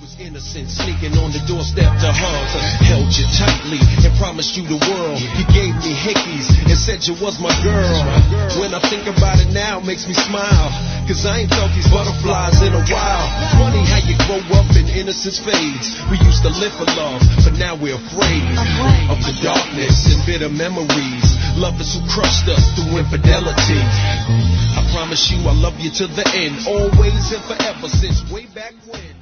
was innocent, sneaking on the doorstep to hug. Held you tightly and promised you the world. You gave me hickeys and said you was my girl. When I think about it now, it makes me smile. Cause I ain't felt these butterflies in a while. Funny how you grow up and innocence fades. We used to live for love, but now we're afraid of the darkness and bitter memories. Lovers who crushed us through infidelity. I promise you I love you to the end, always and forever, since way back when.